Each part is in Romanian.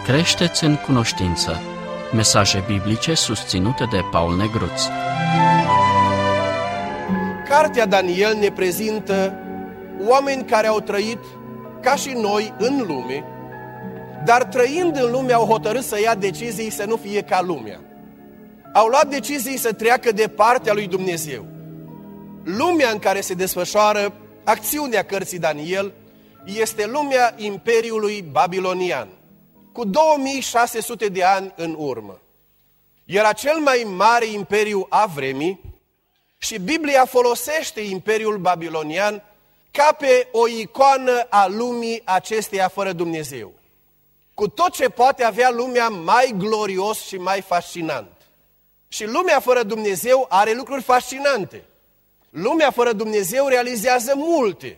Creșteți în cunoștință. Mesaje biblice susținute de Paul Negruț. Cartea Daniel ne prezintă oameni care au trăit ca și noi în lume, dar trăind în lume au hotărât să ia decizii să nu fie ca lumea. Au luat decizii să treacă de partea lui Dumnezeu. Lumea în care se desfășoară acțiunea cărții Daniel este lumea Imperiului Babilonian, cu 2600 de ani în urmă. Era cel mai mare imperiu a vremii și Biblia folosește Imperiul Babilonian ca pe o icoană a lumii acesteia fără Dumnezeu, cu tot ce poate avea lumea mai glorios și mai fascinant. Și lumea fără Dumnezeu are lucruri fascinante. Lumea fără Dumnezeu realizează multe,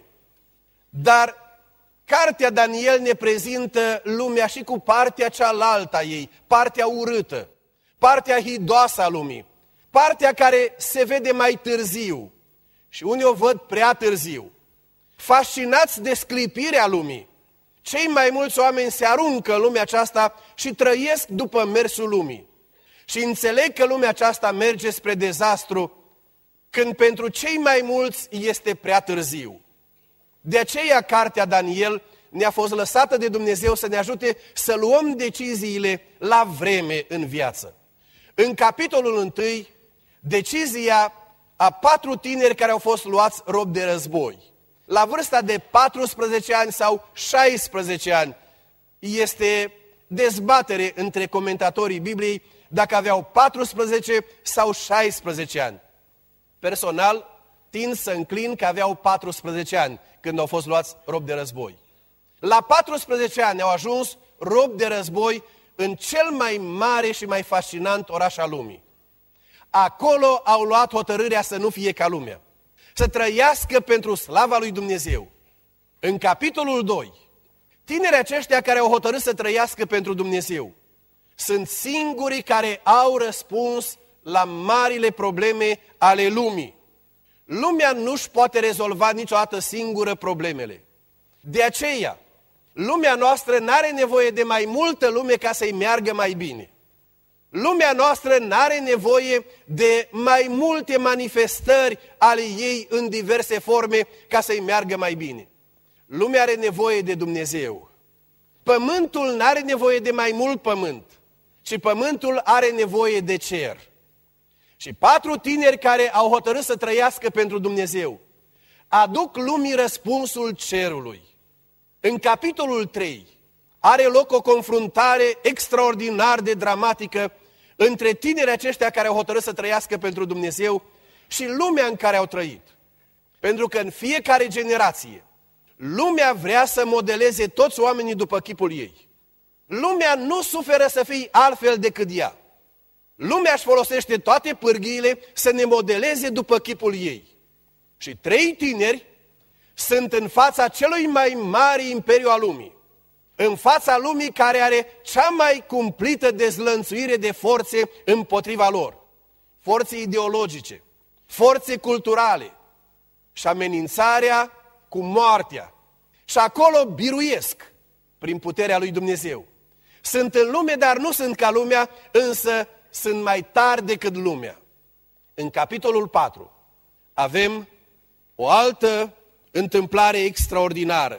dar cartea Daniel ne prezintă lumea și cu partea cealaltă a ei, partea urâtă, partea hidoasă a lumii, partea care se vede mai târziu și unii o văd prea târziu. Fascinați de sclipirea lumii, cei mai mulți oameni se aruncă în lumea aceasta și trăiesc după mersul lumii. Și înțeleg că lumea aceasta merge spre dezastru când pentru cei mai mulți este prea târziu. De aceea cartea Daniel ne-a fost lăsată de Dumnezeu să ne ajute să luăm deciziile la vreme în viață. În capitolul 1, decizia a 4 tineri care au fost luați robi de război. La vârsta de 14 ani sau 16 ani este dezbatere între comentatorii Bibliei dacă aveau 14 sau 16 ani. Personal, tind să înclin că aveau 14 ani când au fost luați robi de război. La 14 ani au ajuns robi de război în cel mai mare și mai fascinant oraș al lumii. Acolo au luat hotărârea să nu fie ca lumea, să trăiască pentru slava lui Dumnezeu. În capitolul 2, tinerii aceștia care au hotărât să trăiască pentru Dumnezeu sunt singurii care au răspuns la marile probleme ale lumii. Lumea nu-și poate rezolva niciodată singură problemele. De aceea, lumea noastră n-are nevoie de mai multă lume ca să-i meargă mai bine. Lumea noastră n-are nevoie de mai multe manifestări ale ei în diverse forme ca să-i meargă mai bine. Lumea are nevoie de Dumnezeu. Pământul n-are nevoie de mai mult pământ, ci pământul are nevoie de cer. Și 4 tineri care au hotărât să trăiască pentru Dumnezeu aduc lumii răspunsul cerului. În capitolul 3 are loc o confruntare extraordinar de dramatică între tinerii aceștia care au hotărât să trăiască pentru Dumnezeu și lumea în care au trăit. Pentru că în fiecare generație, lumea vrea să modeleze toți oamenii după chipul ei. Lumea nu suferă să fie altfel decât ea. Lumea își folosește toate pârghiile să ne modeleze după chipul ei. Și 3 tineri sunt în fața celui mai mare imperiu al lumii. În fața lumii care are cea mai cumplită dezlănțuire de forțe împotriva lor. Forțe ideologice, forțe culturale și amenințarea cu moartea. Și acolo biruiesc prin puterea lui Dumnezeu. Sunt în lume, dar nu sunt ca lumea, însă sunt mai tari decât lumea. În capitolul 4 avem o altă întâmplare extraordinară.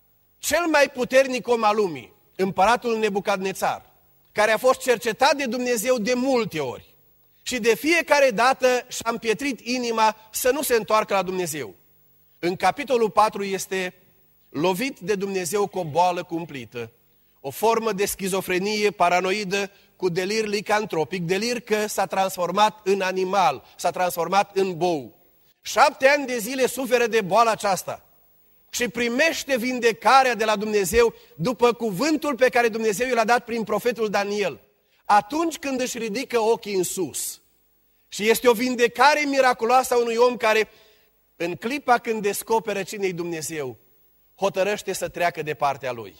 Cel mai puternic om al lumii, împăratul Nebucadnețar, care a fost cercetat de Dumnezeu de multe ori și de fiecare dată și-a împietrit inima să nu se întoarcă la Dumnezeu. În capitolul 4 este lovit de Dumnezeu cu o boală cumplită, o formă de schizofrenie paranoidă cu delir licantropic, delir că s-a transformat în animal, s-a transformat în bou. 7 ani de zile suferă de boala aceasta și primește vindecarea de la Dumnezeu după cuvântul pe care Dumnezeu i-l-a dat prin profetul Daniel, atunci când își ridică ochii în sus. Și este o vindecare miraculoasă a unui om care, în clipa când descoperă cine-i Dumnezeu, hotărăște să treacă de partea lui.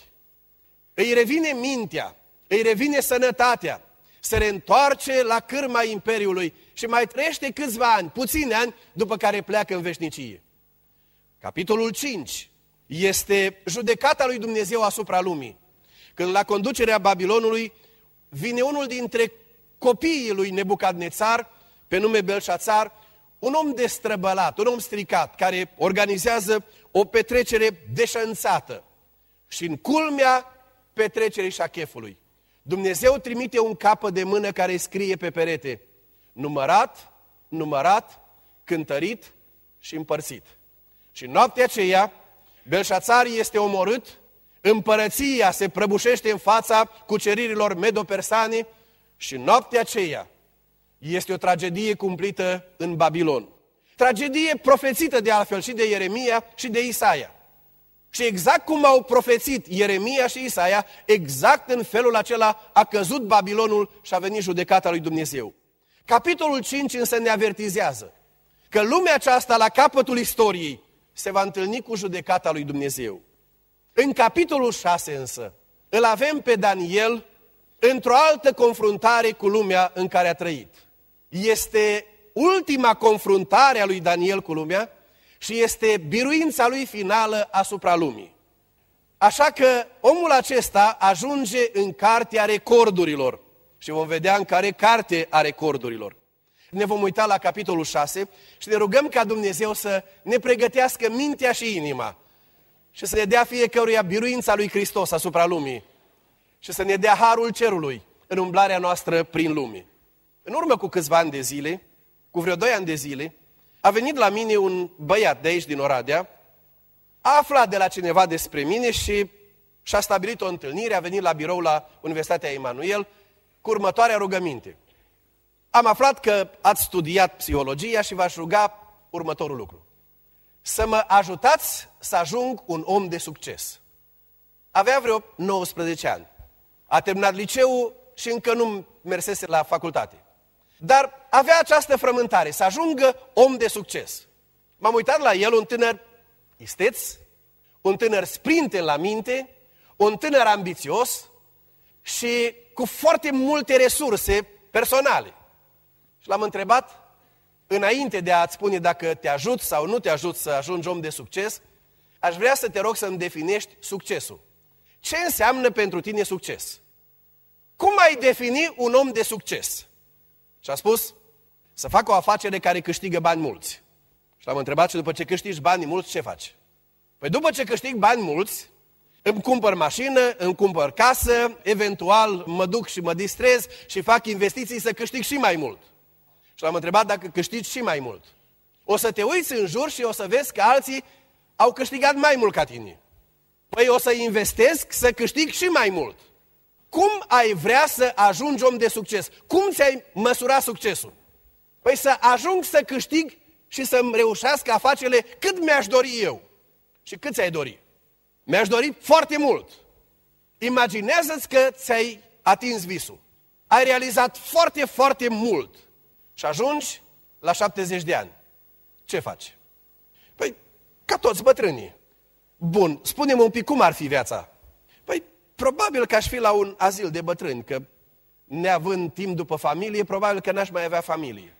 Îi revine mintea, îi revine sănătatea, se reîntoarce la cârma imperiului și mai trăiește câțiva ani, puțini ani, după care pleacă în veșnicie. Capitolul 5 este judecata lui Dumnezeu asupra lumii. când la conducerea Babilonului vine unul dintre copiii lui Nebucadnețar, pe nume Belșațar, un om destrăbălat, un om stricat, care organizează o petrecere deșanțată. Și în culmea petrecerii șachefului, Dumnezeu trimite un capăt de mână care scrie pe perete: numărat, numărat, cântărit și împărțit. Și noaptea aceea, Belșațar este omorât, împărăția se prăbușește în fața cuceririlor medo-persane și noaptea aceea este o tragedie cumplită în Babilon. Tragedie profețită de altfel și de Ieremia și de Isaia. Și exact cum au profețit Ieremia și Isaia, exact în felul acela a căzut Babilonul și a venit judecata lui Dumnezeu. Capitolul 5 însă ne avertizează că lumea aceasta la capătul istoriei se va întâlni cu judecata lui Dumnezeu. În capitolul 6 însă îl avem pe Daniel într-o altă confruntare cu lumea în care a trăit. Este ultima confruntare a lui Daniel cu lumea și este biruința lui finală asupra lumii. Așa că omul acesta ajunge în cartea recordurilor și vom vedea în care carte a recordurilor. Ne vom uita la capitolul 6 și ne rugăm ca Dumnezeu să ne pregătească mintea și inima și să ne dea fiecăruia biruința lui Hristos asupra lumii și să ne dea harul cerului în umblarea noastră prin lume. În urmă cu câțiva ani de zile, cu vreo 2 ani de zile, a venit la mine un băiat de aici din Oradea, a aflat de la cineva despre mine și și-a stabilit o întâlnire, a venit la birou la Universitatea Emanuel cu următoarea rugăminte. Am aflat că ați studiat psihologia și v-aș ruga următorul lucru: să mă ajutați să ajung un om de succes. Avea vreo 19 ani. A terminat liceul și încă nu mersese la facultate. Dar avea această frământare, să ajungă om de succes. M-am uitat la el, un tânăr isteț, un tânăr sprinten la minte, un tânăr ambițios și cu foarte multe resurse personale. Și l-am întrebat, înainte de a-ți spune dacă te ajut sau nu te ajut să ajungi om de succes, aș vrea să te rog să-mi definești succesul. Ce înseamnă pentru tine succes? Cum ai defini un om de succes? Și a spus, să fac o afacere care câștigă bani mulți. Și l-am întrebat, și după ce câștigi bani mulți, ce faci? Păi după ce câștig bani mulți, îmi cumpăr mașină, îmi cumpăr casă, eventual mă duc și mă distrez și fac investiții să câștig și mai mult. Și l-am întrebat dacă câștigi și mai mult. O să te uiți în jur și o să vezi că alții au câștigat mai mult ca tine. Păi o să investesc să câștig și mai mult. Cum ai vrea să ajungi om de succes? Cum ți-ai măsura succesul? Păi să ajung să câștig și să-mi reușească afacerile cât mi-aș dori eu. Și cât ți-ai dori? Mi-aș dori foarte mult. Imaginează-ți că ți-ai atins visul. Ai realizat foarte, foarte mult. Și ajungi la 70 de ani. Ce faci? Păi, ca toți bătrânii. Bun, spune-mă un pic cum ar fi viața. Păi, probabil că aș fi la un azil de bătrâni, că neavând timp după familie, probabil că n-aș mai avea familie.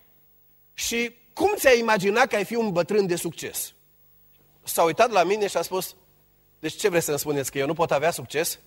Și cum ți-ai imaginat că ai fi un bătrân de succes? S-a uitat la mine și a spus, deci ce vreți să-mi spuneți, că eu nu pot avea succes?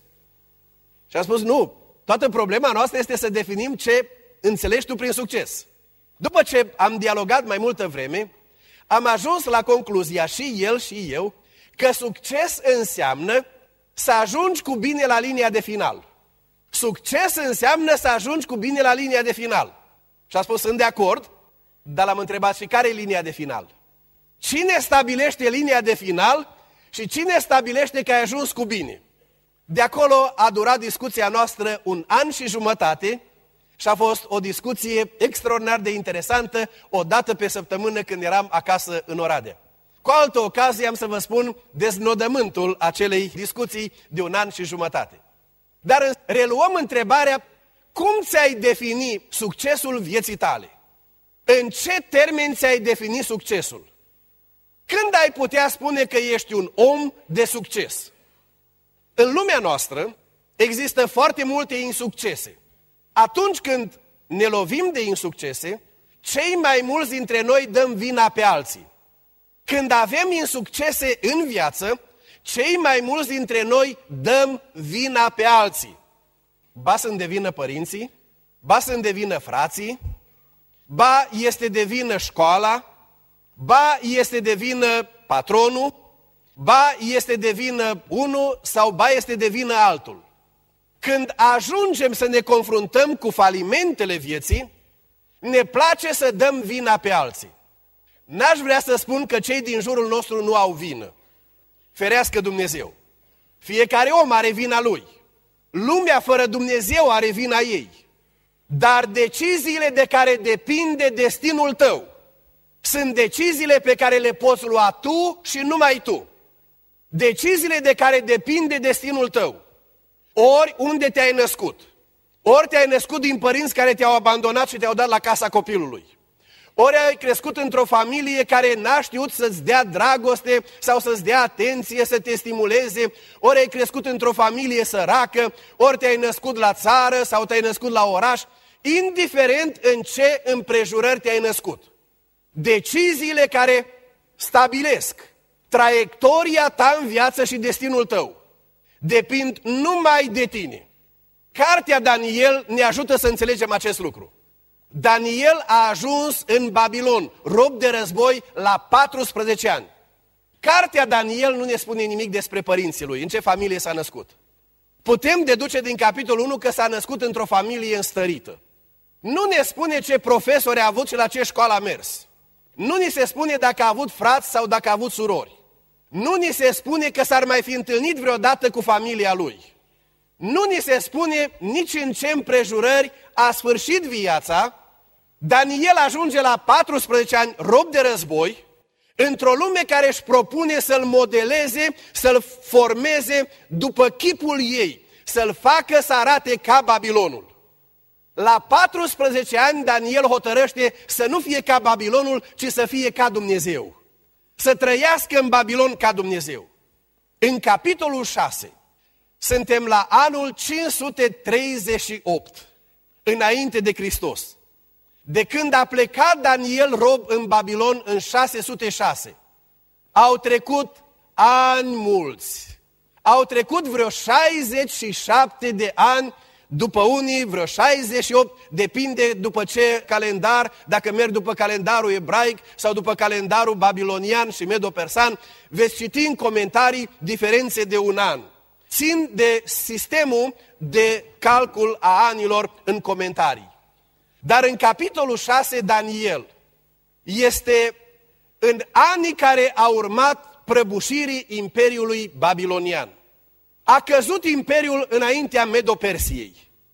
Și am spus, nu, toată problema noastră este să definim ce înțelegi tu prin succes. După ce am dialogat mai multă vreme, am ajuns la concluzia, și el și eu, că succes înseamnă să ajungi cu bine la linia de final. Succes înseamnă să ajungi cu bine la linia de final. Și a spus, sunt de acord, dar l-am întrebat, și care e linia de final? Cine stabilește linia de final și cine stabilește că ai ajuns cu bine? De acolo a durat discuția noastră 1 an și jumătate și a fost o discuție extraordinar de interesantă, o dată pe săptămână când eram acasă în Oradea. Cu altă ocazie am să vă spun deznodământul acelei discuții de 1 an și jumătate. Dar reluăm întrebarea, cum ți-ai defini succesul vieții tale? În ce termeni ți-ai defini succesul? Când ai putea spune că ești un om de succes? În lumea noastră există foarte multe insuccese. Atunci când ne lovim de insuccese, cei mai mulți dintre noi dăm vina pe alții. Când avem insuccese în viață, cei mai mulți dintre noi dăm vina pe alții. Ba sunt de vină părinții, ba sunt de vină frații, ba este de vină școala, ba este de vină patronul, ba este de vină unul sau ba este de vină altul. Când ajungem să ne confruntăm cu falimentele vieții, ne place să dăm vina pe alții. N-aș vrea să spun că cei din jurul nostru nu au vină. Ferească Dumnezeu. Fiecare om are vina lui. Lumea fără Dumnezeu are vina ei. Dar deciziile de care depinde destinul tău sunt deciziile pe care le poți lua tu și numai tu. Deciziile de care depinde destinul tău. Ori unde te-ai născut. Ori te-ai născut din părinți care te-au abandonat și te-au dat la casa copilului. Ori ai crescut într-o familie care n-a știut să-ți dea dragoste sau să-ți dea atenție, să te stimuleze. Ori ai crescut într-o familie săracă, ori te-ai născut la țară sau te-ai născut la oraș. Indiferent în ce împrejurări te-ai născut. Deciziile care stabilesc traiectoria ta în viață și destinul tău depind numai de tine. Cartea Daniel ne ajută să înțelegem acest lucru. Daniel a ajuns în Babilon, rob de război, la 14 ani. Cartea Daniel nu ne spune nimic despre părinții lui, în ce familie s-a născut. Putem deduce din capitolul 1 că s-a născut într-o familie înstărită. Nu ne spune ce profesori a avut și la ce școală a mers. Nu ni se spune dacă a avut frați sau dacă a avut surori. Nu ni se spune că s-ar mai fi întâlnit vreodată cu familia lui. Nu ni se spune nici în ce împrejurări a sfârșit viața. Daniel ajunge la 14 ani rob de război, într-o lume care își propune să-l modeleze, să-l formeze după chipul ei, să-l facă să arate ca Babilonul. La 14 ani Daniel hotărăște să nu fie ca Babilonul, ci să fie ca Dumnezeu. Să trăiască în Babilon ca Dumnezeu. În capitolul 6 suntem la anul 538 înainte de Hristos. De când a plecat Daniel rob în Babilon în 606, au trecut ani mulți. Au trecut vreo 67 de ani, după unii vreo 68, depinde după ce calendar, dacă merg după calendarul ebraic sau după calendarul babilonian și medo-persan, veți citi în comentarii diferențe de un an. Țin de sistemul de calcul a anilor în comentarii. Dar în capitolul 6, Daniel este în anii care au urmat prăbușirii Imperiului Babilonian. A căzut imperiul înaintea Medo-Persiei.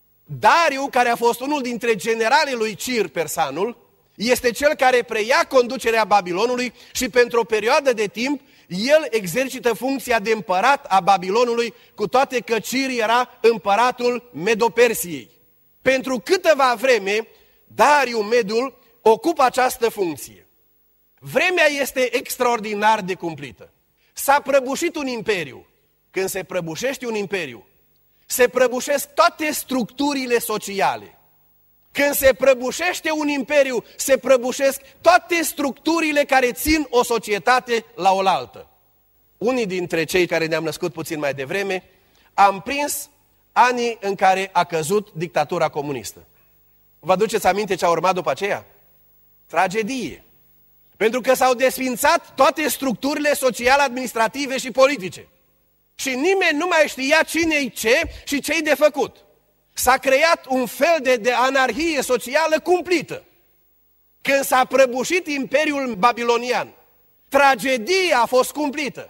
Dariu, care a fost unul dintre generalii lui Cir, persanul, este cel care preia conducerea Babilonului și pentru o perioadă de timp el exercită funcția de împărat a Babilonului, cu toate că Cir era împăratul Medo-Persiei. Pentru câteva vreme, Dariu Medul ocupă această funcție. Vremea este extraordinar de cumplită. S-a prăbușit un imperiu. Când se prăbușește un imperiu, se prăbușesc toate structurile sociale. Când se prăbușește un imperiu, se prăbușesc toate structurile care țin o societate la oaltă. Unii dintre cei care ne-am născut puțin mai devreme, am prins anii în care a căzut dictatura comunistă. Vă aduceți aminte ce a urmat după aceea? Tragedie. Pentru că s-au desfințat toate structurile sociale, administrative și politice. Și nimeni nu mai știa cine-i ce și ce-i de făcut. S-a creat un fel de anarhie socială cumplită. Când s-a prăbușit Imperiul Babilonian, tragedia a fost cumplită.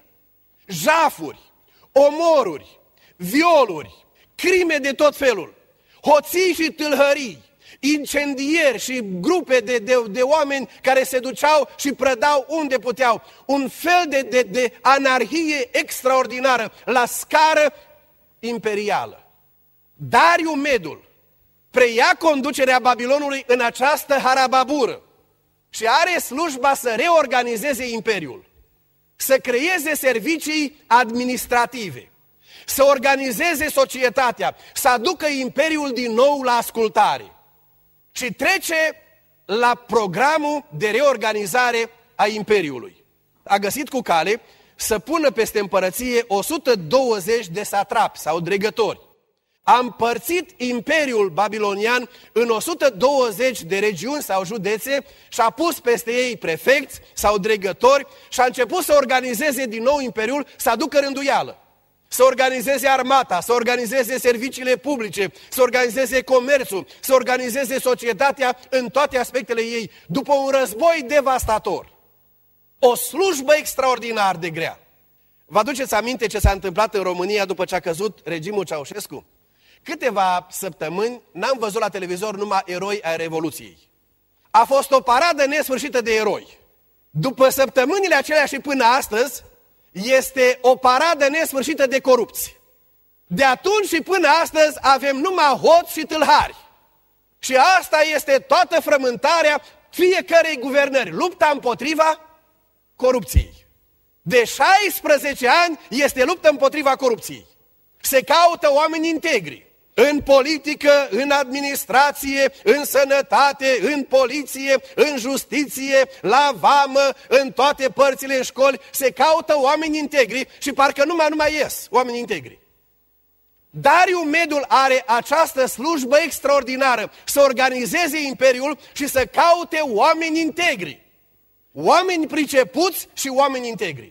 Jafuri, omoruri, violuri, crime de tot felul, hoții și tâlhării, incendieri și grupe de oameni care se duceau și prădau unde puteau. Un fel de anarhie extraordinară la scară imperială. Dariu Medul preia conducerea Babilonului în această harababură și are slujba să reorganizeze imperiul, să creeze servicii administrative, să organizeze societatea, să aducă imperiul din nou la ascultare. Și trece la programul de reorganizare a imperiului. A găsit cu cale să pună peste împărăție 120 de satrapi sau dregători. A împărțit Imperiul Babilonian în 120 de regiuni sau județe și a pus peste ei prefecți sau dregători și a început să organizeze din nou Imperiul, să aducă rânduială. Să organizeze armata, să organizeze serviciile publice, să organizeze comerțul, să organizeze societatea în toate aspectele ei, după un război devastator. O slujbă extraordinar de grea. Vă aduceți aminte ce s-a întâmplat în România după ce a căzut regimul Ceaușescu? Câteva săptămâni n-am văzut la televizor numai eroi ai Revoluției. A fost o paradă nesfârșită de eroi. După săptămânile acelea și până astăzi, este o paradă nesfârșită de corupți. De atunci și până astăzi avem numai hoți și tâlhari. Și asta este toată frământarea fiecărei guvernări. Lupta împotriva corupției. De 16 ani este luptă împotriva corupției. Se caută oameni integri. În politică, în administrație, în sănătate, în poliție, în justiție, la vamă, în toate părțile, în școli, se caută oameni integri și parcă nu mai ies oameni integri. Dariu Medul are această slujbă extraordinară, să organizeze imperiul și să caute oameni integri. Oameni pricepuți și oameni integri.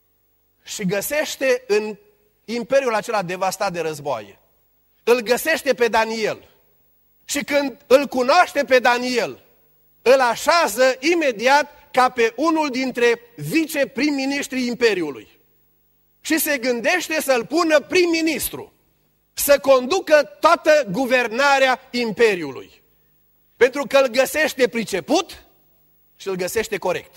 Și găsește în imperiul acela devastat de războaie. Îl găsește pe Daniel și când îl cunoaște pe Daniel, îl așează imediat ca pe unul dintre viceprim-ministrii Imperiului. Și se gândește să-l pună prim-ministru, să conducă toată guvernarea Imperiului. Pentru că îl găsește priceput și îl găsește corect.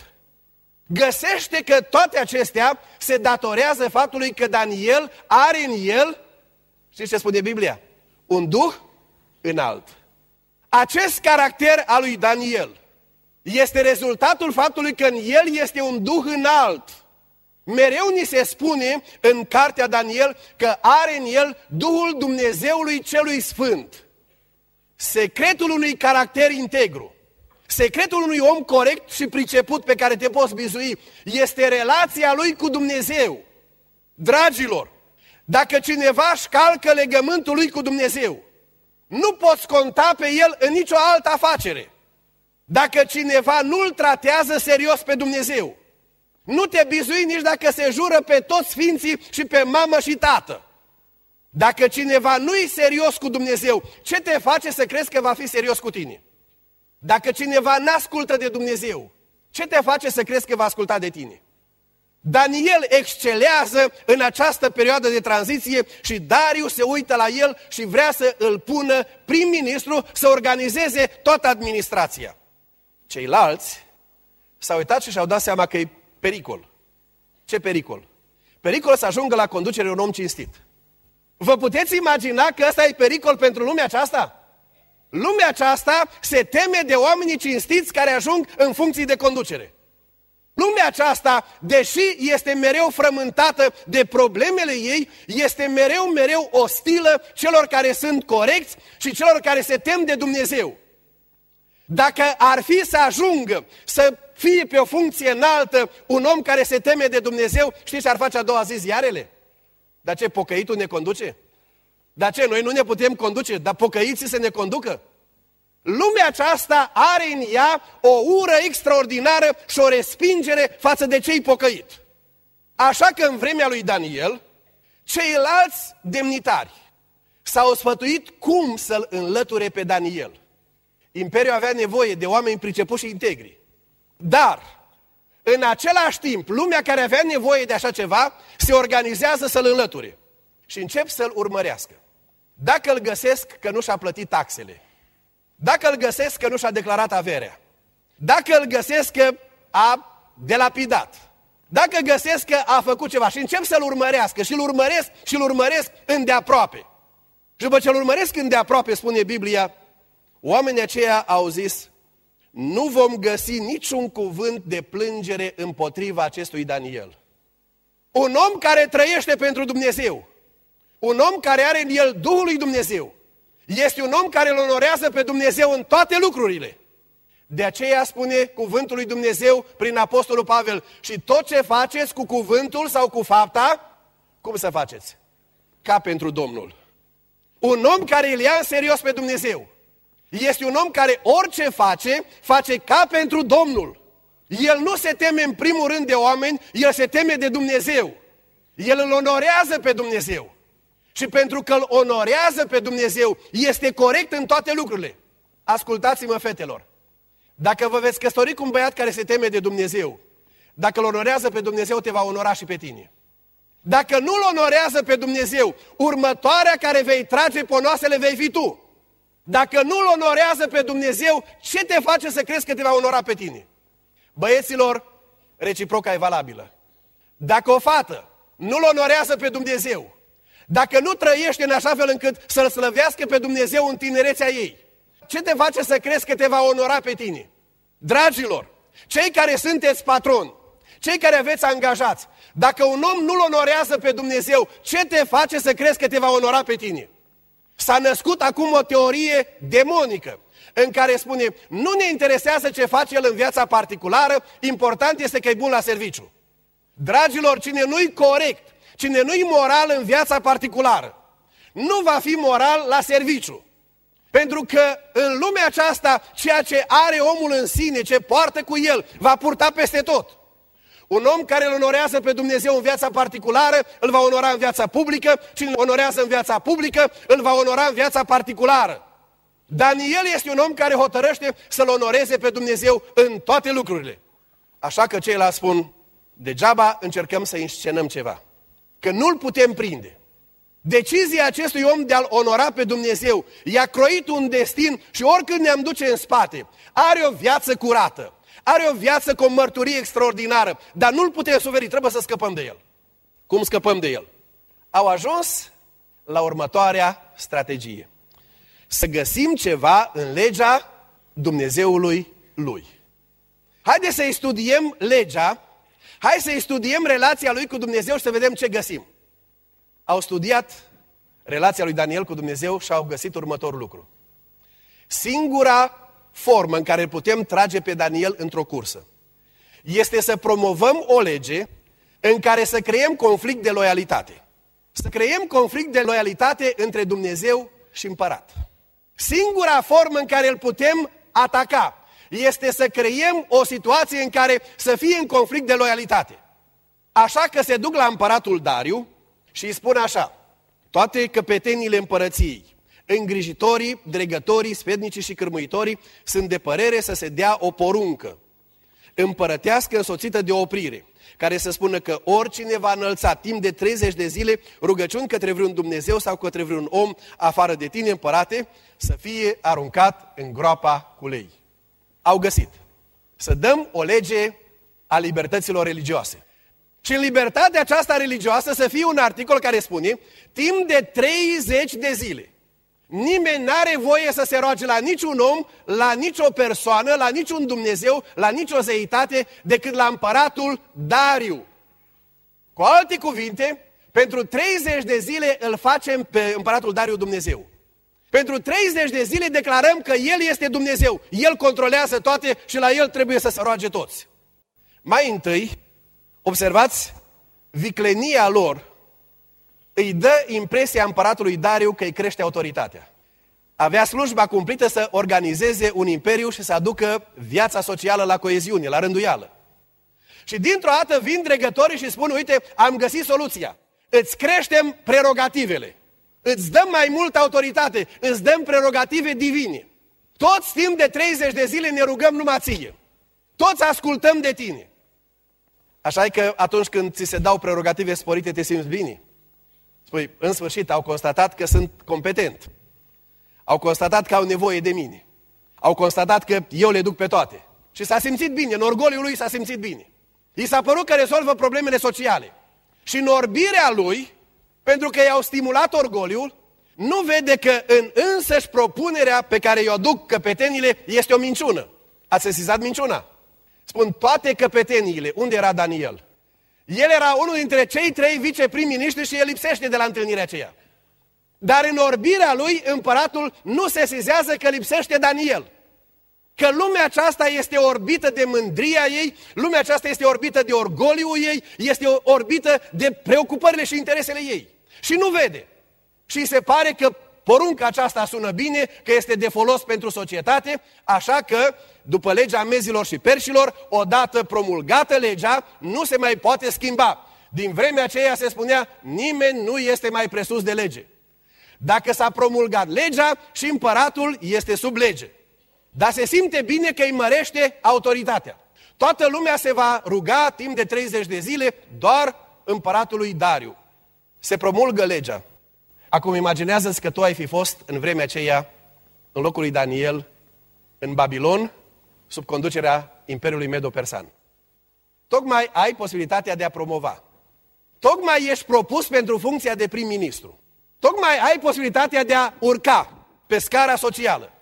Găsește că toate acestea se datorează faptului că Daniel are în el, știți ce spune Biblia? Un duh înalt. Acest caracter al lui Daniel este rezultatul faptului că în el este un duh înalt. Mereu ni se spune în cartea Daniel că are în el Duhul Dumnezeului Celui Sfânt. Secretul unui caracter integru, secretul unui om corect și priceput pe care te poți bizui, este relația lui cu Dumnezeu. Dragilor, dacă cineva își calcă legământul lui cu Dumnezeu, nu poți conta pe el în nicio altă afacere. Dacă cineva nu-l tratează serios pe Dumnezeu, nu te bizui nici dacă se jură pe toți sfinții și pe mamă și tată. Dacă cineva nu-i serios cu Dumnezeu, ce te face să crezi că va fi serios cu tine? Dacă cineva n-ascultă de Dumnezeu, ce te face să crezi că va asculta de tine? Daniel excelează în această perioadă de tranziție și Dariu se uită la el și vrea să îl pună prim-ministru să organizeze toată administrația. Ceilalți s-au uitat și și-au dat seama că e pericol. Ce pericol? Pericol să ajungă la conducere un om cinstit. Vă puteți imagina că ăsta e pericol pentru lumea aceasta? Lumea aceasta se teme de oamenii cinstiți care ajung în funcții de conducere. Lumea aceasta, deși este mereu frământată de problemele ei, este mereu ostilă celor care sunt corecți și celor care se tem de Dumnezeu. Dacă ar fi să ajungă să fie pe o funcție înaltă un om care se teme de Dumnezeu, știți ce ar face a doua zi? Ziarele? Dar ce, pocăitul ne conduce? Dar ce, noi nu ne putem conduce, dar pocăiții să ne conducă? Lumea aceasta are în ea o ură extraordinară și o respingere față de cei pocăit. Așa că în vremea lui Daniel, ceilalți demnitari s-au sfătuit cum să-l înlăture pe Daniel. Imperiul avea nevoie de oameni pricepuși și integri. Dar, în același timp, lumea care avea nevoie de așa ceva, se organizează să-l înlăture. Și încep să-l urmărească. Dacă îl găsesc că nu și-a plătit taxele, dacă îl găsesc că nu și-a declarat averea, dacă îl găsesc că a delapidat, dacă găsesc că a făcut ceva și încep să-l urmărească și îl urmăresc îndeaproape. Și după ce îl urmăresc îndeaproape, spune Biblia, oamenii aceia au zis, nu vom găsi niciun cuvânt de plângere împotriva acestui Daniel. Un om care trăiește pentru Dumnezeu, un om care are în el Duhul lui Dumnezeu, este un om care îl onorează pe Dumnezeu în toate lucrurile. De aceea spune cuvântul lui Dumnezeu prin Apostolul Pavel: și tot ce faceți cu cuvântul sau cu fapta, cum să faceți? Ca pentru Domnul. Un om care îl ia în serios pe Dumnezeu este un om care orice face, face ca pentru Domnul. El nu se teme în primul rând de oameni, el se teme de Dumnezeu. El îl onorează pe Dumnezeu. Și pentru că îl onorează pe Dumnezeu, este corect în toate lucrurile. Ascultați-mă, fetelor. Dacă vă veți căsători cu un băiat care se teme de Dumnezeu, dacă îl onorează pe Dumnezeu, te va onora și pe tine. Dacă nu îl onorează pe Dumnezeu, următoarea care vei trage ponoasele vei fi tu. Dacă nu îl onorează pe Dumnezeu, ce te face să crezi că te va onora pe tine? Băieților, reciproca e valabilă. Dacă o fată nu-L onorează pe Dumnezeu, dacă nu trăiește în așa fel încât să-L slăvească pe Dumnezeu în tinerețea ei, ce te face să crezi că te va onora pe tine? Dragilor, cei care sunteți patroni, cei care aveți angajați, dacă un om nu-L onorează pe Dumnezeu, ce te face să crezi că te va onora pe tine? S-a născut acum o teorie demonică în care spune: nu ne interesează ce face el în viața particulară, important este că e bun la serviciu. Dragilor, cine nu-i corect, cine nu-i moral în viața particulară, nu va fi moral la serviciu. Pentru că în lumea aceasta, ceea ce are omul în sine, ce poartă cu el, va purta peste tot. Un om care îl onorează pe Dumnezeu în viața particulară, îl va onora în viața publică, cine îl onorează în viața publică, îl va onora în viața particulară. Daniel este un om care hotărăște să-L onoreze pe Dumnezeu în toate lucrurile. Așa că ceilalți spun: degeaba încercăm să inscenăm ceva, că nu-l putem prinde. Decizia acestui om de a-L onora pe Dumnezeu i-a croit un destin și oricând ne-am duce în spate, are o viață curată, are o viață cu o mărturie extraordinară, dar nu-l putem suferi, trebuie să scăpăm de el. Cum scăpăm de el? Au ajuns la următoarea strategie: să găsim ceva în legea Dumnezeului lui. Haideți să-i studiem legea, hai să-i studiem relația lui cu Dumnezeu și să vedem ce găsim. Au studiat relația lui Daniel cu Dumnezeu și au găsit următorul lucru. Singura formă în care putem trage pe Daniel într-o cursă este să promovăm o lege în care să creăm conflict de loialitate. Să creăm conflict de loialitate între Dumnezeu și împărat. Singura formă în care îl putem ataca este să creăm o situație în care să fie în conflict de loialitate. Așa că se duc la împăratul Dariu și îi spun așa: toate căpeteniile împărăției, îngrijitorii, dregătorii, sfetnicii și cârmuitorii sunt de părere să se dea o poruncă împărătească însoțită de oprire, care să spună că oricine va înălța timp de 30 de zile rugăciuni către vreun Dumnezeu sau către vreun om afară de tine, împărate, să fie aruncat în groapa cu lei. Au găsit să dăm o lege a libertăților religioase. Și în libertatea aceasta religioasă să fie un articol care spune: timp de 30 de zile nimeni n-are voie să se roage la niciun om, la nicio persoană, la niciun Dumnezeu, la nicio zeitate, decât la împăratul Dariu. Cu alte cuvinte, pentru 30 de zile îl facem pe împăratul Dariu Dumnezeu. Pentru 30 de zile declarăm că El este Dumnezeu, El controlează toate și la El trebuie să se roage toți. Mai întâi, observați, viclenia lor îi dă impresia împăratului Dariu că îi crește autoritatea. Avea slujba cumplită să organizeze un imperiu și să aducă viața socială la coeziune, la rânduială. Și dintr-o dată vin dregătorii și spun: uite, am găsit soluția. Îți creștem prerogativele, îți dăm mai multă autoritate, îți dăm prerogative divine. Toți timp de 30 de zile ne rugăm numai ție. Toți ascultăm de tine. Așa că atunci când ți se dau prerogative sporite, te simți bine. Spui: în sfârșit, au constatat că sunt competent. Au constatat că au nevoie de mine. Au constatat că eu le duc pe toate. Și s-a simțit bine, în orgoliul lui s-a simțit bine. I s-a părut că rezolvă problemele sociale. Și în orbirea lui, pentru că i-au stimulat orgoliul, nu vede că în însăși propunerea pe care i-o duc căpetenile este o minciună. Ați sesizat minciuna? Spun: toate căpeteniile. Unde era Daniel? El era unul dintre cei 3 viceprim-miniștri și el lipsește de la întâlnirea aceea. Dar în orbirea lui, împăratul nu sesizează că lipsește Daniel. Că lumea aceasta este orbită de mândria ei, lumea aceasta este orbită de orgoliul ei, este orbită de preocupările și interesele ei. Și nu vede. Și îi se pare că porunca aceasta sună bine, că este de folos pentru societate, așa că, după legea mezilor și perșilor, odată promulgată legea, nu se mai poate schimba. Din vremea aceea se spunea, nimeni nu este mai presus de lege. Dacă s-a promulgat legea, și împăratul este sub lege. Dar se simte bine că îi mărește autoritatea. Toată lumea se va ruga timp de 30 de zile doar împăratului Dariu. Se promulgă legea. Acum imaginează-ți că tu ai fi fost în vremea aceea, în locul lui Daniel, în Babilon, sub conducerea Imperiului Medo-Persan. Tocmai ai posibilitatea de a promova. Tocmai ești propus pentru funcția de prim-ministru. Tocmai ai posibilitatea de a urca pe scara socială.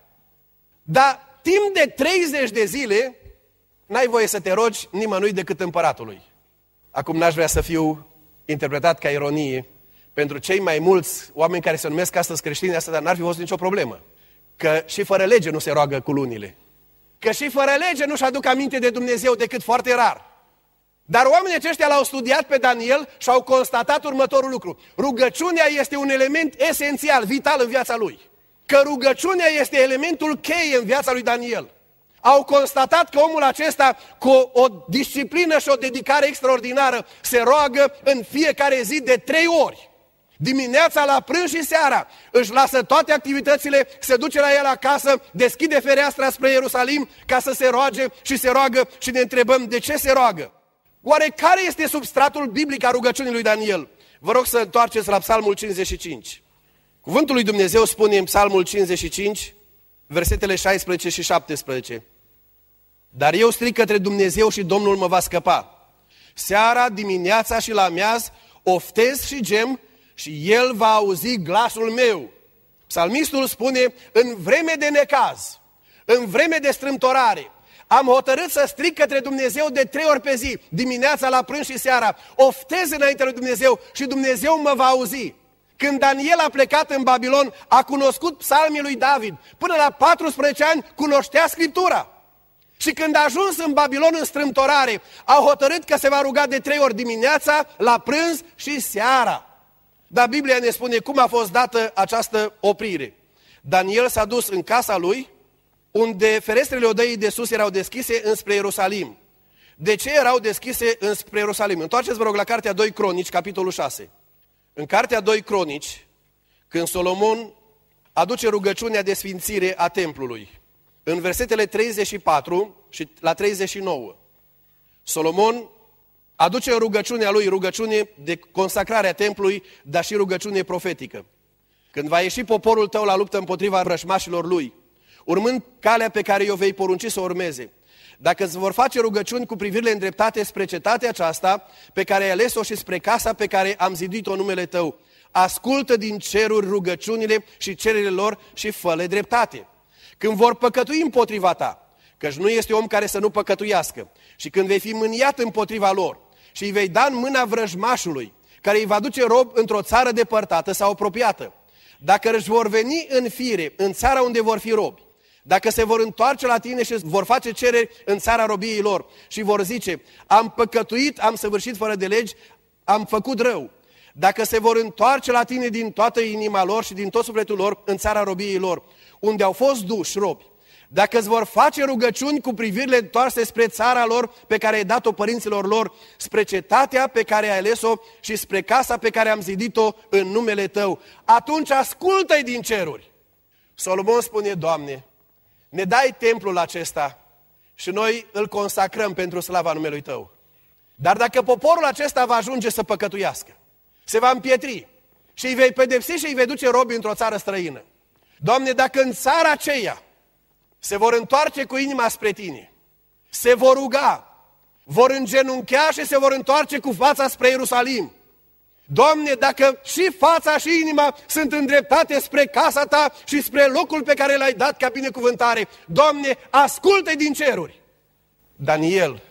Dar timp de 30 de zile n-ai voie să te rogi nimănui decât împăratului. Acum n-aș vrea să fiu interpretat ca ironie pentru cei mai mulți oameni care se numesc astăzi creștini, asta n-ar fi fost nicio problemă. Că și fără lege nu se roagă cu lunile. Că și fără lege nu-și aduc aminte de Dumnezeu decât foarte rar. Dar oamenii aceștia l-au studiat pe Daniel și au constatat următorul lucru. Rugăciunea este un element esențial, vital în viața lui. Că rugăciunea este elementul cheie în viața lui Daniel. Au constatat că omul acesta, cu o disciplină și o dedicare extraordinară, se roagă în fiecare zi de 3 ori. Dimineața, la prânz și seara, își lasă toate activitățile, se duce la el acasă, deschide fereastra spre Ierusalim ca să se roage și se roagă și ne întrebăm de ce se roagă. Oare care este substratul biblic al rugăciunii lui Daniel? Vă rog să întoarceți la Psalmul 55. Cuvântul lui Dumnezeu spune în Psalmul 55, versetele 16 și 17. Dar eu strig către Dumnezeu și Domnul mă va scăpa. Seara, dimineața și la amiaz oftez și gem și El va auzi glasul meu. Psalmistul spune, în vreme de necaz, în vreme de strâmtorare, am hotărât să strig către Dumnezeu de 3 ori pe zi, dimineața, la prânz și seara. Oftez înaintea lui Dumnezeu și Dumnezeu mă va auzi. Când Daniel a plecat în Babilon, a cunoscut psalmii lui David. Până la 14 ani cunoștea Scriptura. Și când a ajuns în Babilon în strâmtorare, a hotărât că se va ruga de 3 ori dimineața, la prânz și seara. Dar Biblia ne spune cum a fost dată această oprire. Daniel s-a dus în casa lui, unde ferestrele odăii de sus erau deschise înspre Ierusalim. De ce erau deschise înspre Ierusalim? Întoarceți, vă rog, la Cartea 2 Cronici, capitolul 6. În Cartea 2 Cronici, când Solomon aduce rugăciunea de sfințire a templului, în versetele 34 și la 39, Solomon aduce rugăciunea lui, rugăciune de consacrare a templului, dar și rugăciune profetică. Când va ieși poporul tău la luptă împotriva rășmașilor lui, urmând calea pe care i-o vei porunci să o urmeze, dacă îți vor face rugăciuni cu privirile îndreptate spre cetatea aceasta, pe care ai ales-o și spre casa pe care am zidit-o numele tău, ascultă din ceruri rugăciunile și cererile lor și fă-le dreptate. Când vor păcătui împotriva ta, căci nu este om care să nu păcătuiască, și când vei fi mâniat împotriva lor și îi vei da în mâna vrăjmașului, care îi va duce rob într-o țară depărtată sau apropiată, dacă își vor veni în fire în țara unde vor fi robi, dacă se vor întoarce la tine și vor face cereri în țara robiei lor și vor zice, am păcătuit, am săvârșit fără de legi, am făcut rău. Dacă se vor întoarce la tine din toată inima lor și din tot sufletul lor în țara robiei lor, unde au fost duși robi, dacă îți vor face rugăciuni cu privirile întoarse spre țara lor pe care ai dat-o părinților lor, spre cetatea pe care ai ales-o și spre casa pe care am zidit-o în numele tău, atunci ascultă-i din ceruri. Solomon spune, Doamne, ne dai templul acesta și noi îl consacrăm pentru slava numelui tău. Dar dacă poporul acesta va ajunge să păcătuiască, se va împietri și îi vei pedepsi și îi vei duce robi într-o țară străină. Doamne, dacă în țara aceea se vor întoarce cu inima spre tine, se vor ruga, vor îngenunchea și se vor întoarce cu fața spre Ierusalim. Doamne, dacă și fața și inima sunt îndreptate spre casa ta și spre locul pe care l-ai dat ca binecuvântare, Doamne, ascultă din ceruri. Daniel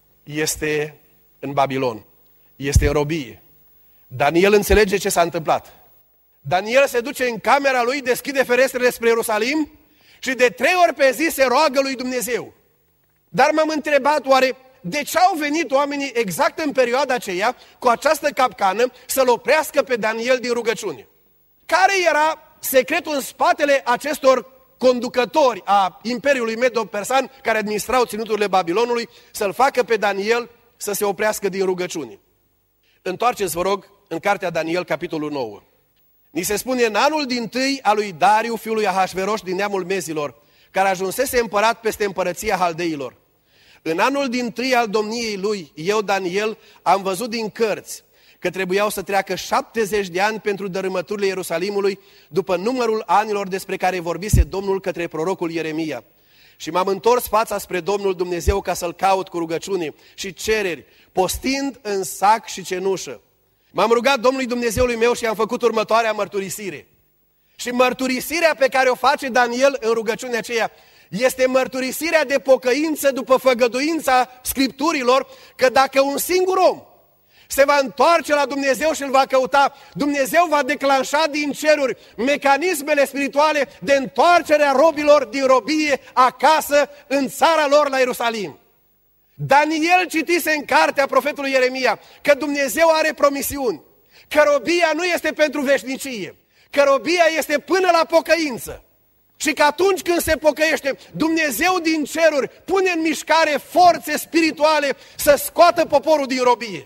este în Babilon, este în robie. Daniel înțelege ce s-a întâmplat. Daniel se duce în camera lui, deschide ferestrele spre Ierusalim Și de 3 ori pe zi se roagă lui Dumnezeu. Dar m-am întrebat, oare de ce au venit oamenii exact în perioada aceea cu această capcană să-l oprească pe Daniel din rugăciune? Care era secretul în spatele acestor conducători a Imperiului Medo-Persan care administrau ținuturile Babilonului să-l facă pe Daniel să se oprească din rugăciune? Întoarceți, vă rog, în cartea Daniel, capitolul 9. Ni se spune, în anul dintâi al lui Dariu, fiul lui Ahasveros din neamul Mezilor, care ajunsese împărat peste împărăția Haldeilor. În anul dintâi al domniei lui, eu, Daniel, am văzut din cărți că trebuiau să treacă 70 de ani pentru dărâmăturile Ierusalimului, după numărul anilor despre care vorbise Domnul către prorocul Ieremia. Și m-am întors fața spre Domnul Dumnezeu ca să-L caut cu rugăciune și cereri, postind în sac și cenușă. M-am rugat Domnului Dumnezeului meu și am făcut următoarea mărturisire. Și mărturisirea pe care o face Daniel în rugăciunea aceea este mărturisirea de pocăință după făgăduința Scripturilor, că dacă un singur om se va întoarce la Dumnezeu și îl va căuta, Dumnezeu va declanșa din ceruri mecanismele spirituale de întoarcere a robilor din robie acasă în țara lor la Ierusalim. Daniel citise în cartea profetului Ieremia că Dumnezeu are promisiuni, că robia nu este pentru veșnicie, că robia este până la pocăință. Și că atunci când se pocăiește, Dumnezeu din ceruri pune în mișcare forțe spirituale să scoată poporul din robie.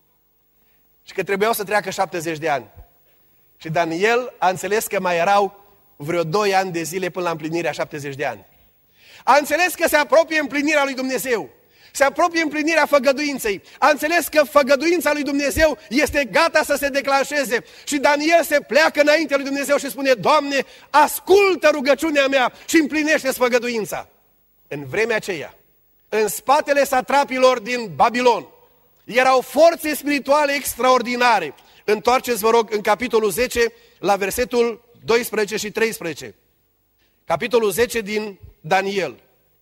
Și că trebuiau să treacă 70 de ani. Și Daniel a înțeles că mai erau vreo 2 ani de zile până la împlinirea 70 de ani. A înțeles că se apropie împlinirea lui Dumnezeu. Se apropie împlinirea făgăduinței. A înțeles că făgăduința lui Dumnezeu este gata să se declanșeze. Și Daniel se pleacă înaintea lui Dumnezeu și spune, Doamne, ascultă rugăciunea mea și împlinește-ți făgăduința. În vremea aceea, în spatele satrapilor din Babilon, erau forțe spirituale extraordinare. Întoarceți, vă rog, în capitolul 10, la versetul 12 și 13. Capitolul 10 din Daniel.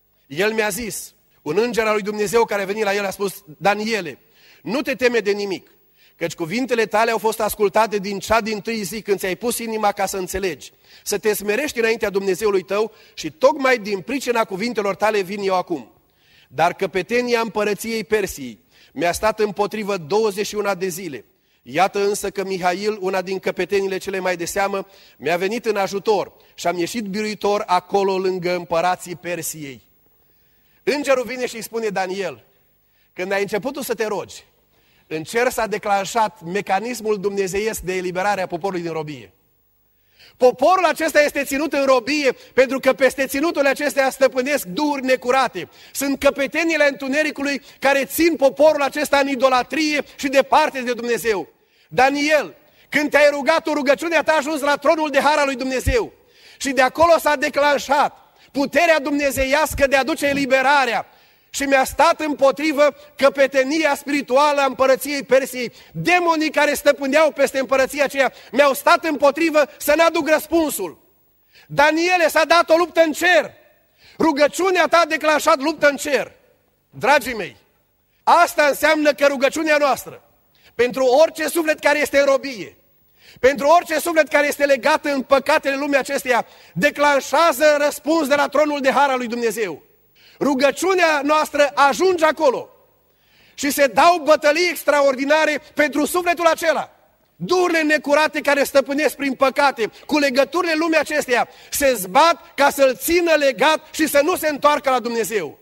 El mi-a zis, un înger al lui Dumnezeu care a venit la el a spus, Daniele, nu te teme de nimic, căci cuvintele tale au fost ascultate din cea dintâi zi când ți-ai pus inima ca să înțelegi, să te smerești înaintea Dumnezeului tău și tocmai din pricina cuvintelor tale vin eu acum. Dar căpetenia împărăției Persiei mi-a stat împotrivă 21 de zile. Iată însă că Mihail, una din căpetenile cele mai de seamă, mi-a venit în ajutor și am ieșit biruitor acolo lângă împărații Persiei. Îngerul vine și îi spune, Daniel, când ai început tu să te rogi, în cer s-a declanșat mecanismul dumnezeiesc de eliberare a poporului din robie. Poporul acesta este ținut în robie pentru că peste ținuturile acestea stăpânesc duhuri necurate. Sunt căpetenile întunericului care țin poporul acesta în idolatrie și departe de Dumnezeu. Daniel, când te-ai rugat, rugăciunea ta a ajuns la tronul de har al lui Dumnezeu. Și de acolo s-a declanșat puterea dumnezeiască de a aduce eliberarea. Și mi-a stat împotrivă căpetenia spirituală a împărăției Persiei. Demonii care stăpâneau peste împărăția aceea mi-au stat împotrivă să n-aduc răspunsul. Daniele, s-a dat o luptă în cer. Rugăciunea ta a declanșat luptă în cer. Dragii mei, asta înseamnă că rugăciunea noastră, pentru orice suflet care este în robie, pentru orice suflet care este legat în păcatele lumii acesteia, declanșează răspuns de la tronul de har al lui Dumnezeu. Rugăciunea noastră ajunge acolo și se dau bătălii extraordinare pentru sufletul acela. Duhurile necurate care stăpânesc prin păcate, cu legăturile lumii acesteia, se zbat ca să-l țină legat și să nu se întoarcă la Dumnezeu.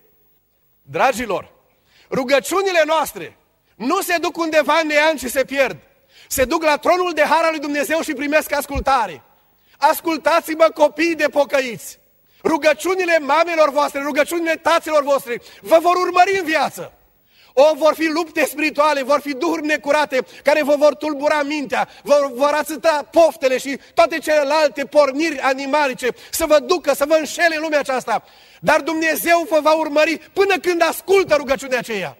Dragilor, rugăciunile noastre nu se duc undeva în neant și se pierd. Se duc la tronul de har al lui Dumnezeu și primesc ascultare. Ascultați-mă, copii de pocăiți! Rugăciunile mamelor voastre, rugăciunile taților voștri vă vor urmări în viață. Vor fi lupte spirituale, vor fi duhuri necurate care vă vor tulbura mintea, vă vor ațăta poftele și toate celelalte porniri animalice să vă ducă, să vă înșele în lumea aceasta. Dar Dumnezeu vă va urmări până când ascultă rugăciunea aceea.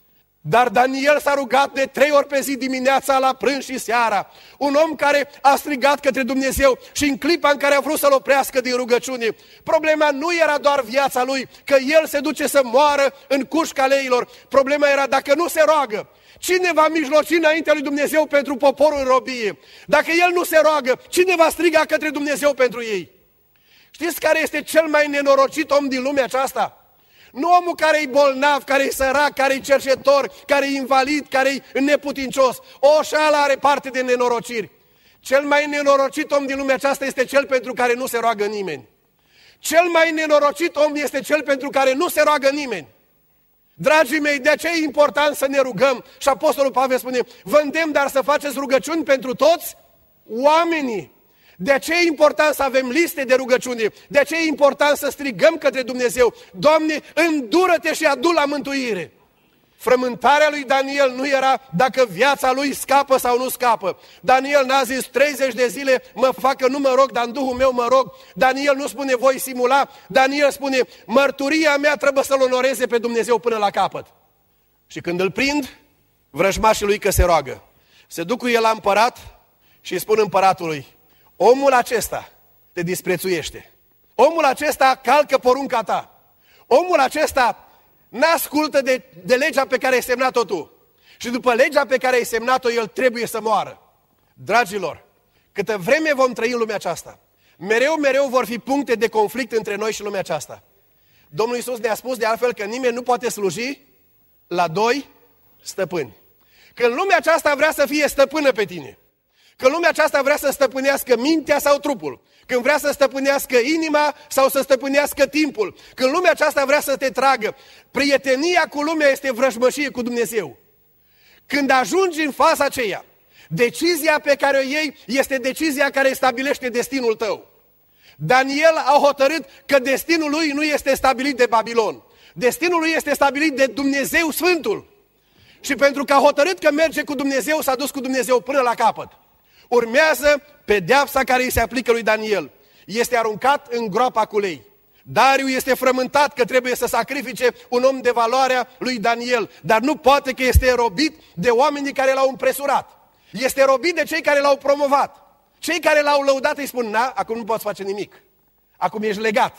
Dar Daniel s-a rugat de 3 ori pe zi, dimineața, la prânz și seara. Un om care a strigat către Dumnezeu și în clipa în care a vrut să-l oprească din rugăciune, problema nu era doar viața lui, că el se duce să moară în cușca leilor. Problema era dacă nu se roagă, cine va mijloci înaintea lui Dumnezeu pentru poporul în robie? Dacă el nu se roagă, cine va striga către Dumnezeu pentru ei? Știți care este cel mai nenorocit om din lumea aceasta? Nu omul care e bolnav, care e sărac, care e cerșetor, care e invalid, care e neputincios. Și ăla are parte de nenorociri. Cel mai nenorocit om din lumea aceasta este cel pentru care nu se roagă nimeni. Cel mai nenorocit om este cel pentru care nu se roagă nimeni. Dragii mei, de aceea e important să ne rugăm. Și Apostolul Pavel spune, vă îndemn, dar să faceți rugăciuni pentru toți oamenii. De aceea e important să avem liste de rugăciune. De aceea e important să strigăm către Dumnezeu, Doamne, îndură-te și adu la mântuire. Frământarea lui Daniel nu era dacă viața lui scapă sau nu scapă. Daniel n-a zis 30 de zile mă fac că nu mă rog, dar în Duhul meu mă rog. Daniel nu spune voi simula. Daniel spune mărturia mea trebuie să-L onoreze pe Dumnezeu până la capăt. Și când îl prind, vrăjmașii lui că se roagă. Se duc cu el la împărat și îi spun împăratului, omul acesta te disprețuiește. Omul acesta calcă porunca ta. Omul acesta n-ascultă de legea pe care ai semnat-o tu. Și după legea pe care ai semnat-o, el trebuie să moară. Dragilor, câtă vreme vom trăi în lumea aceasta, mereu vor fi puncte de conflict între noi și lumea aceasta. Domnul Iisus ne-a spus de altfel că nimeni nu poate sluji la doi stăpâni. Când lumea aceasta vrea să fie stăpână pe tine, când lumea aceasta vrea să stăpânească mintea sau trupul, când vrea să stăpânească inima sau să stăpânească timpul, când lumea aceasta vrea să te tragă, prietenia cu lumea este vrăjmășie cu Dumnezeu. Când ajungi în faza aceea, decizia pe care o iei este decizia care stabilește destinul tău. Daniel a hotărât că destinul lui nu este stabilit de Babilon. Destinul lui este stabilit de Dumnezeu Sfântul. Și pentru că a hotărât că merge cu Dumnezeu, s-a dus cu Dumnezeu până la capăt. Urmează pedeapsa care îi se aplică lui Daniel. Este aruncat în groapa cu lei. Dariu este frământat că trebuie să sacrifice un om de valoarea lui Daniel, dar nu poate că este robit de oamenii care l-au împresurat. Este robit de cei care l-au promovat. Cei care l-au lăudat îi spun, acum nu poți face nimic. Acum ești legat.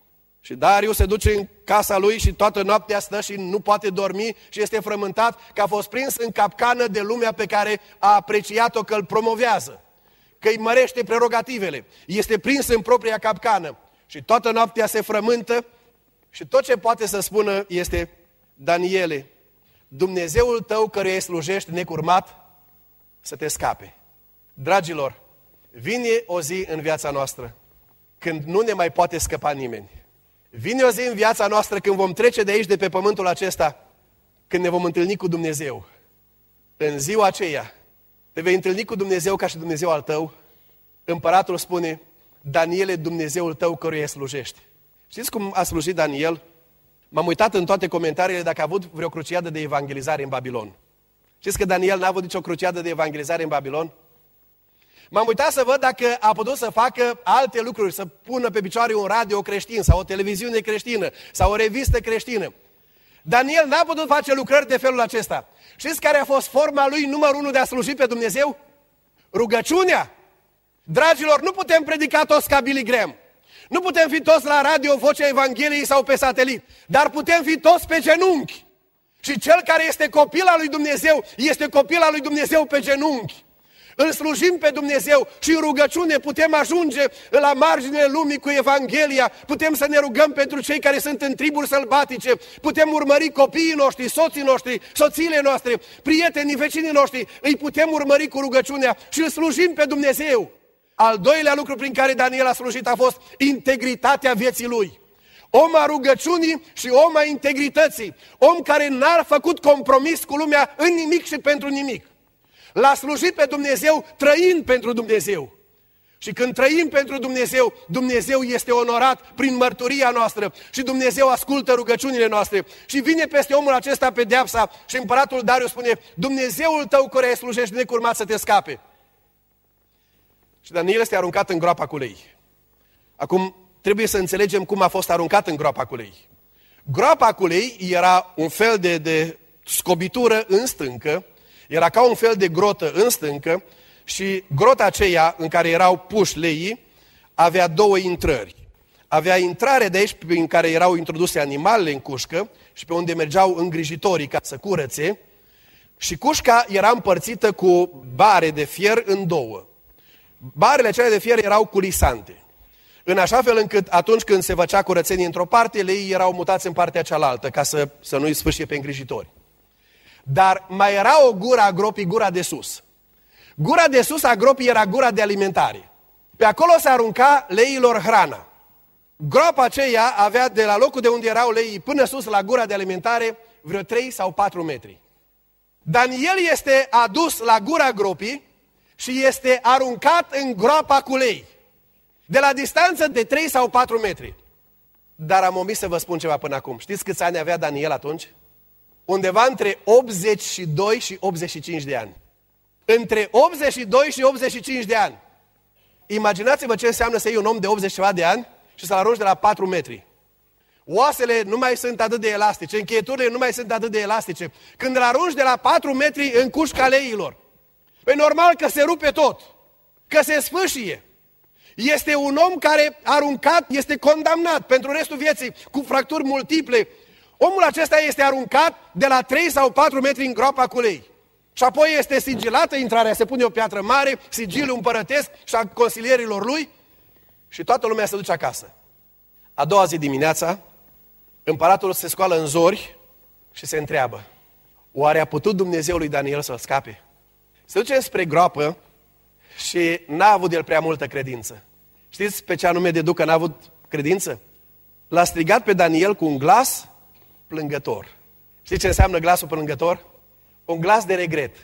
Și Dariu se duce în casa lui și toată noaptea stă și nu poate dormi și este frământat că a fost prins în capcană de lumea pe care a apreciat-o că îl promovează, că îi mărește prerogativele. Este prins în propria capcană și toată noaptea se frământă și tot ce poate să spună este, Daniele, Dumnezeul tău căruia îi slujești necurmat să te scape. Dragilor, vine o zi în viața noastră când nu ne mai poate scăpa nimeni. Vine o zi în viața noastră când vom trece de aici, de pe pământul acesta, când ne vom întâlni cu Dumnezeu. În ziua aceea, te vei întâlni cu Dumnezeu ca și Dumnezeu al tău. Împăratul spune, Daniele, Dumnezeul tău căruia îi slujești. Știți cum a slujit Daniel? M-am uitat în toate comentariile dacă a avut vreo cruciadă de evangelizare în Babilon. Știți că Daniel n-a avut nicio cruciadă de evangelizare în Babilon? M-am uitat să văd dacă a putut să facă alte lucruri, să pună pe picioare un radio creștin sau o televiziune creștină sau o revistă creștină. Daniel n-a putut face lucrări de felul acesta. Știți care a fost forma lui numărul 1 de a sluji pe Dumnezeu? Rugăciunea. Dragilor, nu putem predica toți ca Billy Graham. Nu putem fi toți la radio, Vocea Evangheliei sau pe satelit, dar putem fi toți pe genunchi. Și cel care este copil al lui Dumnezeu, este copil al lui Dumnezeu pe genunchi. Îl slujim pe Dumnezeu și în rugăciune putem ajunge la marginile lumii cu Evanghelia, putem să ne rugăm pentru cei care sunt în triburi sălbatice, putem urmări copiii noștri, soții noștri, soțiile noastre, prietenii, vecinii noștri, îi putem urmări cu rugăciunea și îl slujim pe Dumnezeu. Al doilea lucru prin care Daniel a slujit a fost integritatea vieții lui. Om a rugăciunii și om a integrității, om care n-a făcut compromis cu lumea în nimic și pentru nimic. L-a slujit pe Dumnezeu trăind pentru Dumnezeu. Și când trăim pentru Dumnezeu, Dumnezeu este onorat prin mărturia noastră și Dumnezeu ascultă rugăciunile noastre. Și vine peste omul acesta pedeapsa și împăratul Dariu spune, Dumnezeul tău căruia îi slujești necurmat să te scape. Și Daniel este aruncat în groapa cu lei. Acum trebuie să înțelegem cum a fost aruncat în groapa cu lei. Groapa cu lei era un fel de scobitură în stâncă, era ca un fel de grotă în stâncă și grota aceea în care erau puși leii avea două intrări. Avea intrare de aici prin care erau introduse animalele în cușcă și pe unde mergeau îngrijitorii ca să curățe și cușca era împărțită cu bare de fier în două. Barele acelea de fier erau culisante. În așa fel încât atunci când se făcea curățenie într-o parte, leii erau mutați în partea cealaltă, ca să nu-i sfârșie pe îngrijitori. Dar mai era o gură a gropii, gura de sus. Gura de sus a gropii era gura de alimentare. Pe acolo se arunca leilor hrana. Groapa aceea avea de la locul de unde erau leii până sus la gura de alimentare vreo 3 sau 4 metri. Daniel este adus la gura gropii și este aruncat în groapa cu lei, de la distanță de 3 sau 4 metri. Dar am omis să vă spun ceva până acum. Știți câți ani avea Daniel atunci? Undeva între 82 și 85 de ani. Între 82 și 85 de ani. Imaginați-vă ce înseamnă să iei un om de 80 ceva de ani și să-l arunci de la 4 metri. Oasele nu mai sunt atât de elastice, încheieturile nu mai sunt atât de elastice. Când îl arunci de la 4 metri în cușca leilor, păi normal că se rupe tot, că se sfâșie. Este un om care aruncat, este condamnat pentru restul vieții cu fracturi multiple. Omul acesta este aruncat de la 3 sau 4 metri în groapa cu lei. Și apoi este sigilată intrarea, se pune o piatră mare, sigiliul împărătesc și a consilierilor lui și toată lumea se duce acasă. A doua zi dimineața, împăratul se scoală în zori și se întreabă: oare a putut Dumnezeul lui Daniel să-l scape? Se duce spre groapă și n-a avut el prea multă credință. Știți pe ce anume deduc că n-a avut credință? L-a strigat pe Daniel cu un glas plângător. Știți ce înseamnă glasul plângător? Un glas de regret,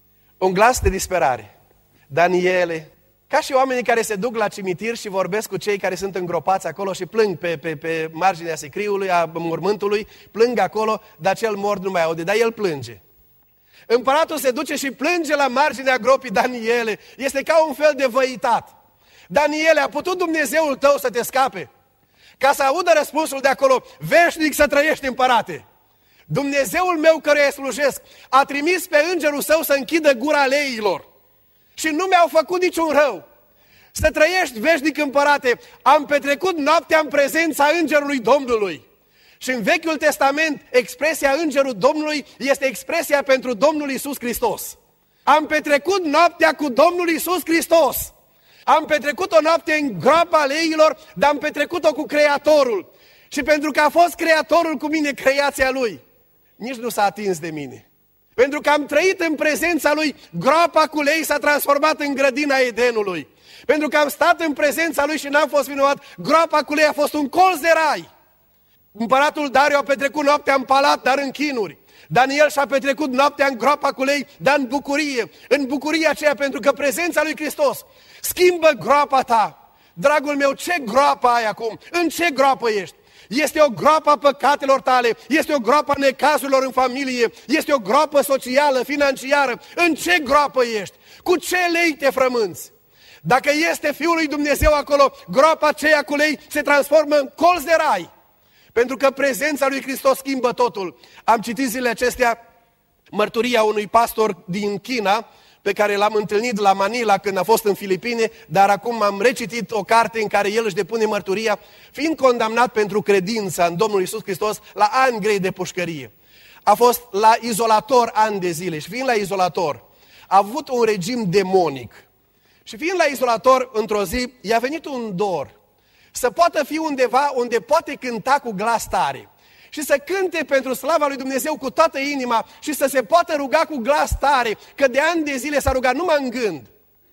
un glas de disperare. Daniele, ca și oamenii care se duc la cimitir și vorbesc cu cei care sunt îngropați acolo și plâng pe marginea sicriului, a mormântului, plâng acolo, dar cel mort nu mai aude, dar el plânge. Împăratul se duce și plânge la marginea gropii. Daniele, este ca un fel de văitat. Daniele, a putut Dumnezeul tău să te scape? Ca să audă răspunsul de acolo: veșnic să trăiești, împărate. Dumnezeul meu căruia îi slujesc a trimis pe îngerul său să închidă gura leilor și nu mi-au făcut niciun rău. Să trăiești, veșnic împărate. Am petrecut noaptea în prezența îngerului Domnului. Și în Vechiul Testament, expresia îngerul Domnului este expresia pentru Domnul Iisus Hristos. Am petrecut noaptea cu Domnul Iisus Hristos. Am petrecut o noapte în groapa leilor, dar am petrecut-o cu Creatorul. Și pentru că a fost Creatorul cu mine, creația Lui, nici nu s-a atins de mine. Pentru că am trăit în prezența Lui, groapa cu lei s-a transformat în grădina Edenului. Pentru că am stat în prezența Lui și n-am fost vinovat, groapa cu lei a fost un colț de rai. Împăratul Dariu a petrecut noaptea în palat, dar în chinuri. Daniel și-a petrecut noaptea în groapa cu lei, dar în bucurie. În bucuria aceea, pentru că prezența lui Hristos schimbă groapa ta. Dragul meu, ce groapă ai acum? În ce groapă ești? Este o groapă a păcatelor tale, este o groapă a necazurilor în familie, este o groapă socială, financiară. În ce groapă ești? Cu ce lei te frămânți? Dacă este Fiul lui Dumnezeu acolo, groapa aceea cu lei se transformă în colț de rai. Pentru că prezența lui Hristos schimbă totul. Am citit zilele acestea mărturia unui pastor din China, pe care l-am întâlnit la Manila când a fost în Filipine, dar acum am recitit o carte în care el își depune mărturia, fiind condamnat pentru credința în Domnul Iisus Hristos la ani grei de pușcărie. A fost la izolator ani de zile și fiind la izolator, a avut un regim demonic. Și fiind la izolator, într-o zi, i-a venit un dor să poată fi undeva unde poate cânta cu glas tare și să cânte pentru slava lui Dumnezeu cu toată inima și să se poată ruga cu glas tare, că de ani de zile s-a rugat numai în gând.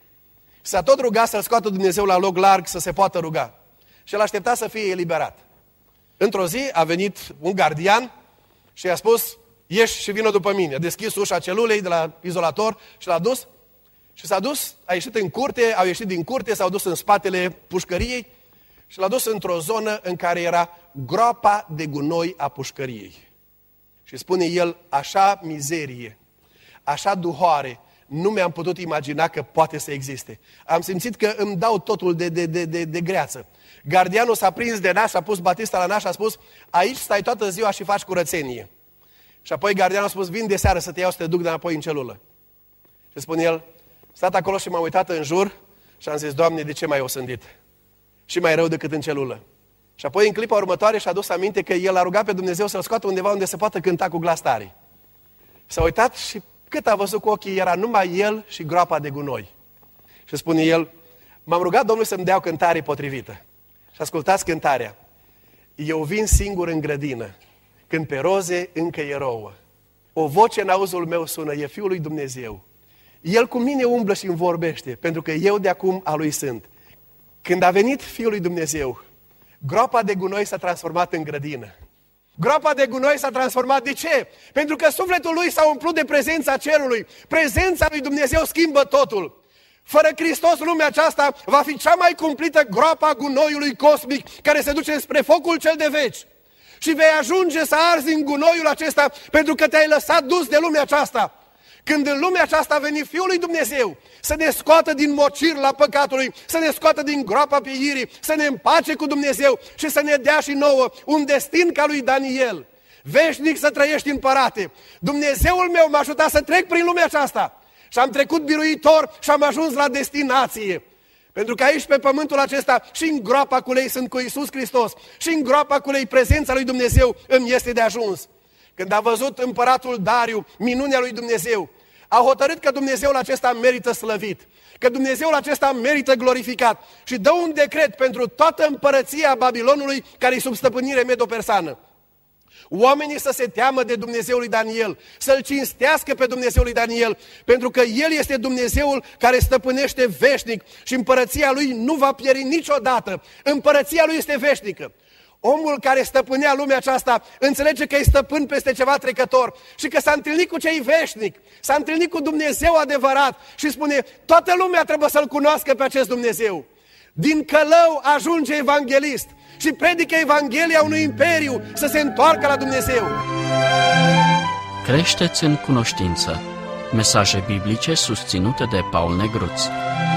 S-a tot rugat să-l scoată Dumnezeu la loc larg să se poată ruga. Și el aștepta să fie eliberat. Într-o zi a venit un gardian și i-a spus: ieși și vină după mine. A deschis ușa celulei de la izolator și l-a dus. Și s-a dus, a ieșit în curte, au ieșit din curte, s-au dus în spatele pușcăriei și l-a dus într-o zonă în care era groapa de gunoi a pușcăriei. Și spune el: așa mizerie, așa duhoare, nu mi-am putut imagina că poate să existe. Am simțit că îmi dau totul de greață. Gardianul s-a prins de nas, a pus batista la nas și a spus: aici stai toată ziua și faci curățenie. Și apoi gardianul a spus: vin de seară să te iau să te duc înapoi în celulă. Și spune el: stat acolo și m-am uitat în jur și am zis: Doamne, de ce m-ai osândit? Și mai rău decât în celulă. Și apoi în clipa următoare și-a adus aminte că el a rugat pe Dumnezeu să-l scoată undeva unde se poată cânta cu glas tare. S-a uitat și cât a văzut cu ochii era numai el și groapa de gunoi. Și spune el: m-am rugat Domnului să-mi dea o cântare potrivită. Și ascultați cântarea. Eu vin singur în grădină, când pe roze încă e rouă. O voce în auzul meu sună, e Fiul lui Dumnezeu. El cu mine umblă și îmi vorbește, pentru că eu de acum a lui sunt. Când a venit Fiul lui Dumnezeu, groapa de gunoi s-a transformat în grădină. Groapa de gunoi s-a transformat. De ce? Pentru că sufletul lui s-a umplut de prezența cerului. Prezența lui Dumnezeu schimbă totul. Fără Hristos, lumea aceasta va fi cea mai cumplită groapa gunoiului cosmic care se duce spre focul cel de veci. Și vei ajunge să arzi în gunoiul acesta pentru că te-ai lăsat dus de lumea aceasta. Când în lumea aceasta a venit Fiul lui Dumnezeu să ne scoată din mocirla păcatului, să ne scoată din groapa pieirii, să ne împace cu Dumnezeu și să ne dea și nouă un destin ca lui Daniel. Veșnic să trăiești, împărate. Dumnezeul meu m-a ajutat să trec prin lumea aceasta și am trecut biruitor și am ajuns la destinație. Pentru că aici pe pământul acesta și în groapa cu lei sunt cu Iisus Hristos și în groapa cu lei prezența lui Dumnezeu îmi este de ajuns. Când a văzut împăratul Dariu minunea lui Dumnezeu, a hotărât că Dumnezeul acesta merită slăvit, că Dumnezeul acesta merită glorificat și dă un decret pentru toată împărăția Babilonului care e sub stăpânire medo-persană. Oamenii să se teamă de Dumnezeul lui Daniel, să-L cinstească pe Dumnezeul lui Daniel, pentru că El este Dumnezeul care stăpânește veșnic și împărăția Lui nu va pieri niciodată. Împărăția Lui este veșnică. Omul care stăpânea lumea aceasta înțelege că e stăpân peste ceva trecător și că s-a întâlnit cu cei veșnic, s-a întâlnit cu Dumnezeu adevărat și spune, toată lumea trebuie să-L cunoască pe acest Dumnezeu. Din călău ajunge evanghelist și predică Evanghelia unui imperiu să se întoarcă la Dumnezeu. Creșteți în cunoștință. Mesaje biblice susținute de Paul Negruț.